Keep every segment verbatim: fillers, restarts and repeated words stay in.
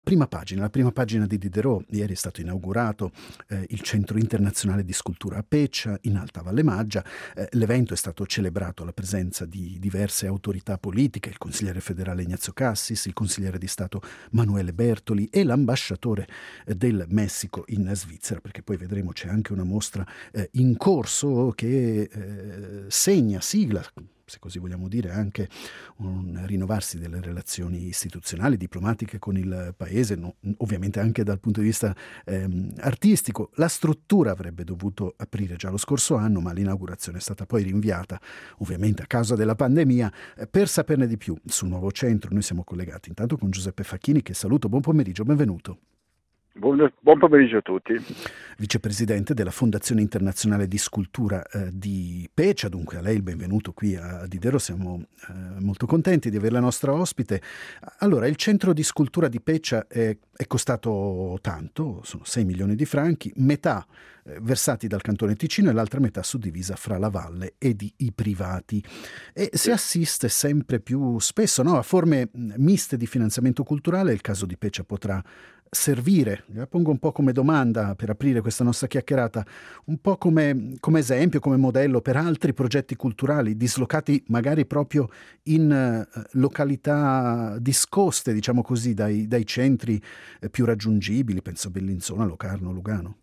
prima pagina, la prima pagina di Diderot. Ieri è stato inaugurato eh, il Centro Internazionale di Scultura a Peccia, in Alta Valle Maggia. Eh, l'evento è stato celebrato alla presenza di diverse autorità politiche, il consigliere federale Ignazio Cassis, il consigliere di Stato Manuele Bertoli e l'ambasciatore eh, del Messico in Svizzera, perché poi vedremo c'è anche una mostra eh, in corso che eh, segna, sigla, se così vogliamo dire, anche un rinnovarsi delle relazioni istituzionali, diplomatiche con il paese, no, ovviamente anche dal punto di vista ehm, artistico. La struttura avrebbe dovuto aprire già lo scorso anno, ma l'inaugurazione è stata poi rinviata, ovviamente a causa della pandemia. Eh, per saperne di più sul nuovo centro, noi siamo collegati intanto con Giuseppe Facchini, che saluto. Buon pomeriggio, benvenuto. Buon, buon pomeriggio a tutti. Vicepresidente della Fondazione Internazionale di Scultura eh, di Peccia, dunque a lei il benvenuto qui a Diderot, siamo eh, molto contenti di avere la nostra ospite. Allora, il centro di scultura di Peccia è, è costato tanto, sono sei milioni di franchi, metà eh, versati dal Cantone Ticino e l'altra metà suddivisa fra la Valle ed i, i privati. E si assiste sempre più spesso, no, a forme miste di finanziamento culturale. Il caso di Peccia potrà servire, la pongo un po' come domanda per aprire questa nostra chiacchierata, un po' come, come esempio, come modello per altri progetti culturali dislocati magari proprio in uh, località discoste, diciamo così, dai, dai centri eh, più raggiungibili, penso a Bellinzona, Locarno, Lugano.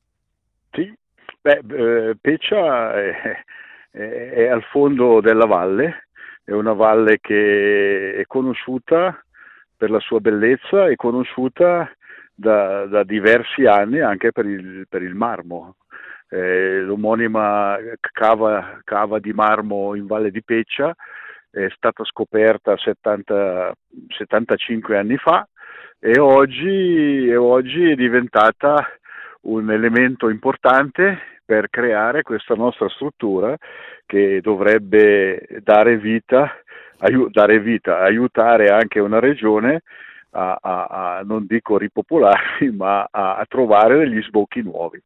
Sì, beh, eh, Peccia è, è, è al fondo della valle, è una valle che è conosciuta per la sua bellezza, è conosciuta da, da diversi anni anche per il, per il marmo. Eh, l'omonima cava, cava di marmo in Valle di Peccia è stata scoperta settanta, settantacinque anni fa e oggi, e oggi è diventata un elemento importante per creare questa nostra struttura che dovrebbe dare vita Aiu- dare vita, aiutare anche una regione a, a, a non dico ripopolarsi, ma a, a trovare degli sbocchi nuovi.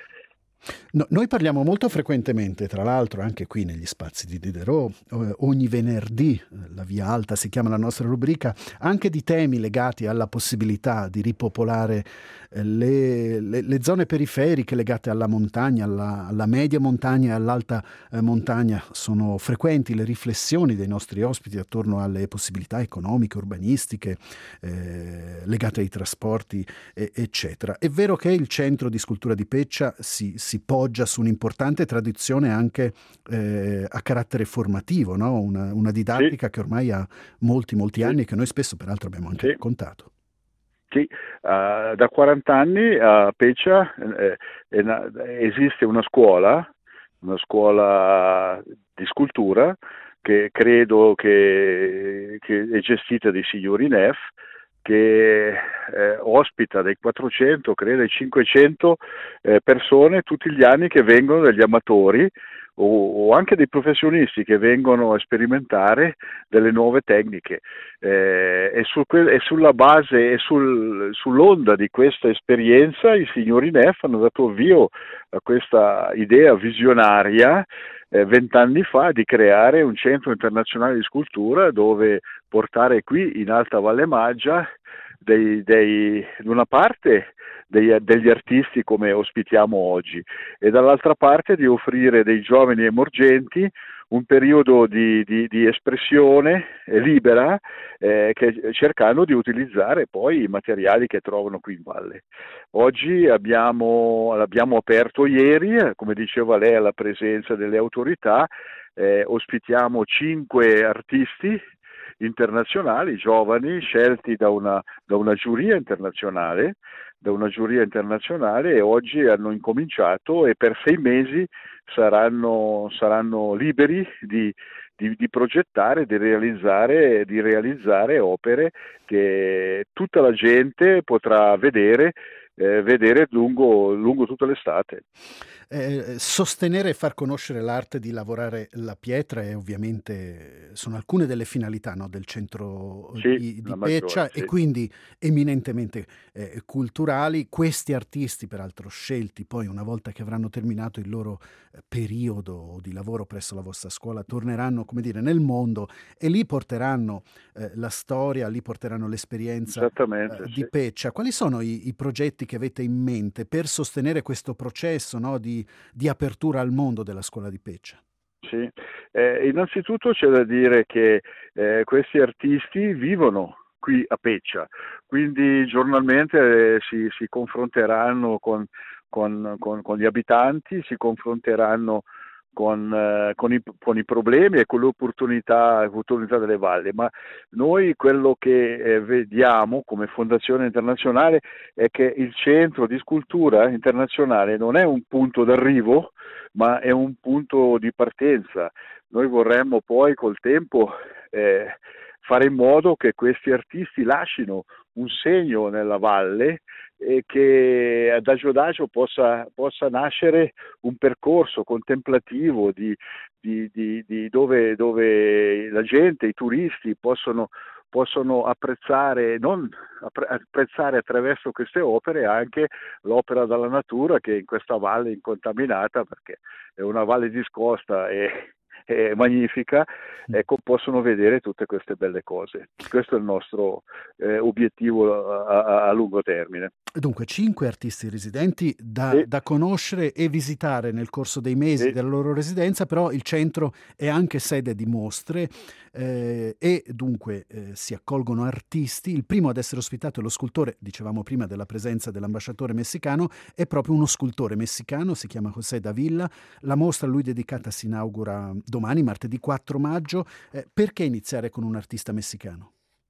No, noi parliamo molto frequentemente, tra l'altro anche qui negli spazi di Diderot, eh, ogni venerdì, la Via Alta si chiama la nostra rubrica, anche di temi legati alla possibilità di ripopolare eh, le, le, le zone periferiche legate alla montagna, alla, alla media montagna e all'alta eh, montagna. Sono frequenti le riflessioni dei nostri ospiti attorno alle possibilità economiche, urbanistiche, eh, legate ai trasporti, eh, eccetera. È vero che il centro di scultura di Peccia si, si poggia su un'importante tradizione anche eh, a carattere formativo, no? una, una didattica sì. che ormai ha molti molti sì. anni e che noi spesso peraltro abbiamo anche sì. raccontato. Sì, uh, da quaranta anni a Peccia eh, eh, esiste una scuola, una scuola di scultura che credo che, che è gestita dai signori Neff, che eh, ospita dai quattrocento, credo, ai cinquecento eh, persone tutti gli anni che vengono dagli amatori o, o anche dei professionisti che vengono a sperimentare delle nuove tecniche. Eh, e, su que- e sulla base e sul, sull'onda di questa esperienza i signori Neff hanno dato avvio a questa idea visionaria vent'anni eh, fa di creare un centro internazionale di scultura dove portare qui in Alta Valle Maggia dei, dei, da una parte dei, degli artisti come ospitiamo oggi e dall'altra parte di offrire dei giovani emergenti un periodo di, di, di espressione libera eh, che, cercando di utilizzare poi i materiali che trovano qui in valle. Oggi abbiamo, l'abbiamo aperto ieri, come diceva lei, alla presenza delle autorità, eh, ospitiamo cinque artisti internazionali, giovani, scelti da una, da una giuria internazionale, da una giuria internazionale e oggi hanno incominciato e per sei mesi saranno, saranno liberi di, di, di progettare, di realizzare, di realizzare opere che tutta la gente potrà vedere, eh, vedere lungo, lungo tutta l'estate. Eh, sostenere e far conoscere l'arte di lavorare la pietra è ovviamente sono alcune delle finalità, no, del centro Sì, di, la di maggiore, Peccia e sì. quindi eminentemente eh, culturali. Questi artisti, peraltro scelti, poi una volta che avranno terminato il loro eh, periodo di lavoro presso la vostra scuola, torneranno, come dire, nel mondo e lì porteranno eh, la storia, lì porteranno l'esperienza Esattamente, eh, di sì. Peccia. Quali sono i, i progetti che avete in mente per sostenere questo processo, no, di, di apertura al mondo della scuola di Peccia? Sì. Eh, innanzitutto c'è da dire che eh, questi artisti vivono qui a Peccia, quindi giornalmente eh, si, si confronteranno con, con, con, con gli abitanti, si confronteranno con, eh, con, i, con i problemi e con le opportunità, opportunità delle valli, ma noi quello che eh, vediamo come Fondazione Internazionale è che il centro di scultura internazionale non è un punto d'arrivo, ma è un punto di partenza. Noi vorremmo poi col tempo eh, fare in modo che questi artisti lasciino un segno nella valle e che adagio adagio possa, possa nascere un percorso contemplativo di, di, di, di dove, dove la gente, i turisti possono possono apprezzare, non apprezzare attraverso queste opere anche l'opera dalla natura che in questa valle incontaminata, perché è una valle discosta e, e magnifica, ecco, possono vedere tutte queste belle cose. Questo è il nostro eh, obiettivo a, a, a lungo termine. Dunque, cinque artisti residenti da, Sì, da conoscere e visitare nel corso dei mesi sì. della loro residenza, però il centro è anche sede di mostre eh, e dunque eh, si accolgono artisti. Il primo ad essere ospitato è lo scultore, dicevamo prima della presenza dell'ambasciatore messicano, è proprio uno scultore messicano, si chiama José Davila. La mostra a lui dedicata si inaugura domani, martedì quattro maggio. Eh, perché iniziare con un artista messicano?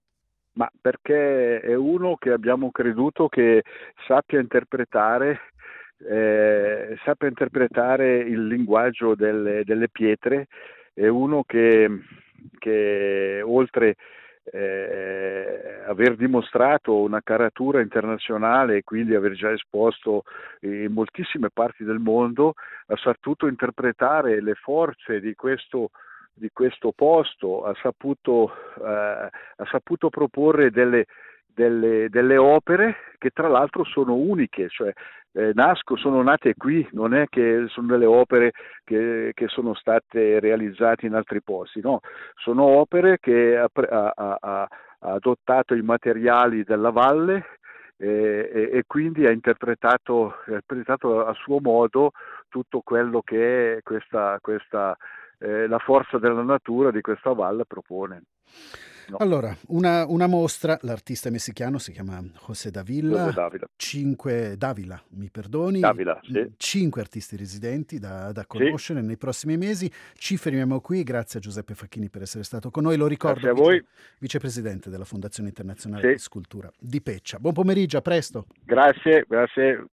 Ma perché è uno che abbiamo creduto che sappia interpretare, eh, sappia interpretare il linguaggio delle, delle pietre, è uno che, che oltre eh, aver dimostrato una caratura internazionale e quindi aver già esposto in moltissime parti del mondo, ha saputo interpretare le forze di questo di questo posto, ha saputo, eh, ha saputo proporre delle, delle, delle opere che tra l'altro sono uniche, cioè eh, nasco, sono nate qui, non è che sono delle opere che, che sono state realizzate in altri posti, no, sono opere che ha, ha, ha, ha adottato i materiali della valle e, e, e quindi ha interpretato, ha interpretato a suo modo tutto quello che è questa, questa Eh, la forza della natura di questa valle propone. No. Allora, una, una mostra, l'artista messicano si chiama José José Davila, Davila. cinque, Davila, mi perdoni, Davila, sì. cinque artisti residenti da, da Sì. conoscere nei prossimi mesi. Ci fermiamo qui, grazie a Giuseppe Facchini per essere stato con noi, lo ricordo, Grazie a voi. vice, vicepresidente della Fondazione Internazionale Sì. di Scultura di Peccia. Buon pomeriggio, a presto. Grazie, grazie.